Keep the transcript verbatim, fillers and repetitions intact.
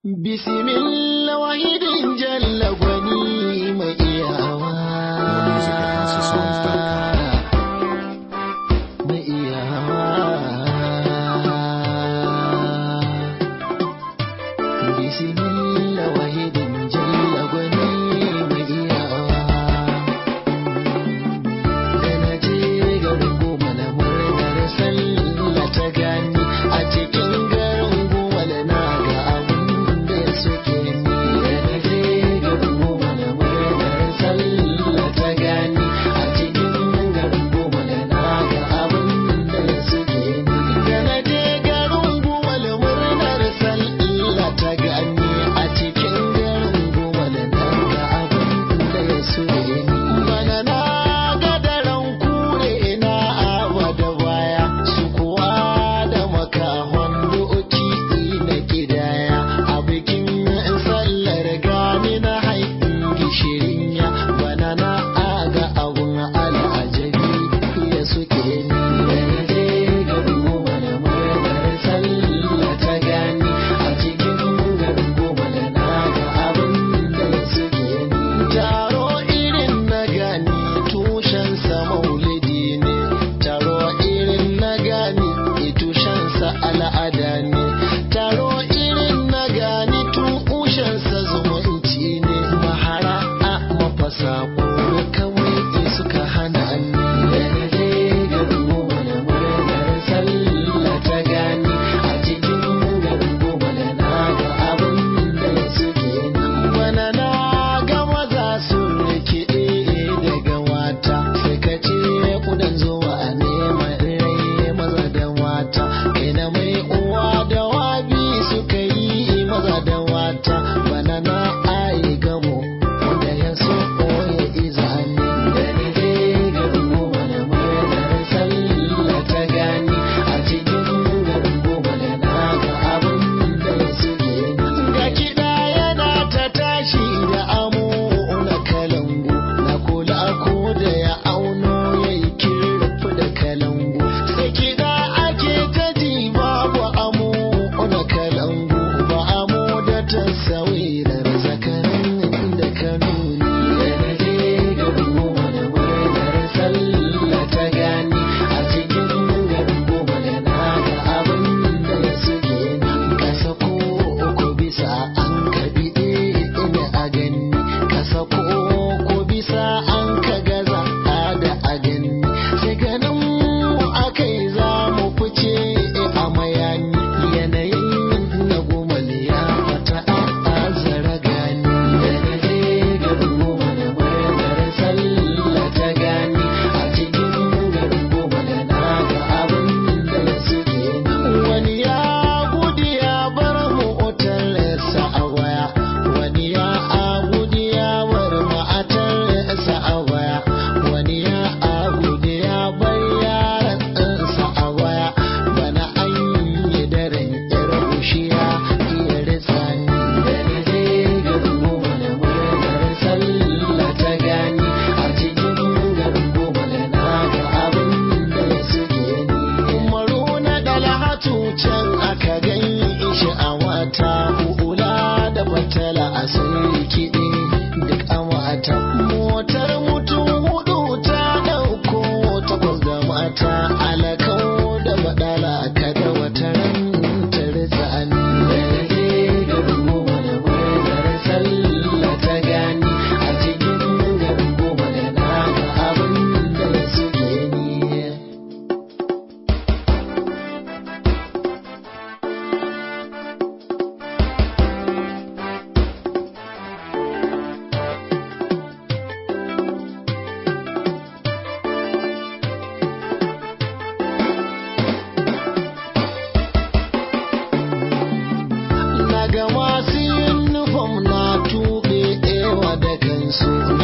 Bismillah wahidin jalla gwani mai iyawa. More music at house of songs dot com. Mai iyawa. Bismillah wahidin jalla gwani mai iyawa. Da na je garin goma na murnar sallah ta gani a cikin garin goma na ga abun da suke ni. Da na je garin goma na murnar sallah ta gani a cikin garin goma na ga abun da suke ni. Da na je garin goma na murnar sallah ta gani a cikin garin goma na ga abun da suke ni. Bana na ga daren kure na awa da baya su kuwa da makahon doki na kidaya a bikin sallar gani na haifin gishirin ya. Bana na aga abun al'ajabi ya suke ni. Da na je garin goma na murnar sallah ta gani a cikin garin goma na ga abun da suke ni. Taro irin na gani tushensa maulidi ne. Taro irin na gani tushensa al'ada ne. Taro irin na gani tushensa zumunci ne. Mahara a mafasa kore kawai suka hana ni. Da na je garin goma na murnar sallah ta gani a cikin garin goma na ga abun da suke ni. Bana na ga maza sun rikide daga wata sai ka ce kudan zuwa a neman rai maza da mata. Kai na mai uwa da wabi suka yi maza da mata. Bana na ayi gamo wanda ya so ya izani. Da na je garin goma na murnar sallah ta gani a cikin garin goma na ga abun da suke ni. Ga kiɗa yana ta tashi da amo na kalangu na kula ko da ya auno ya yi kirfi da kalangu. Sai kiɗa ake ta ji babu amo na kalangu ba amo da tasawirar zakarin da kanuni. Da na je garin goma na murnar sallah ta gani a cikin garin goma na ga abun da suke ni. Ka sako ko bisa an ka biɗe ina a gani. Ka sako ko bisa an ka gaza da a gani. Sai ganin mu akai za mu fice a mayani. Yanayin na goma ya fata a zara gani. Da na je garin goma na murnar sallah ta gani a cikin garin goma na ga abun da suke ni. Wani ya gudu ya bar motarsa a waya. Wani ya gudu ya bar matarsa a waya. Wani ya gudu ya bar yaransa a waya. Bana an yi daren yar bushiya iya ritsa ni. Da na je garin goma na murnar sallah ta gani a cikin garin goma na ga abun da suke ni. Umaru na dalhatu can aka gani shi a wata hula da batala a sun kiɗi duk a wata. Motar mutum hudu ta ɗauko takwas da mata alakau da badala kada wata ran ta ritsa ni. Da na je garin goma na murnar sallah ta gani a cikin garin goma na ga abun da suke ni. Na ga masu yin nufam na tuɓe ewa da kansu.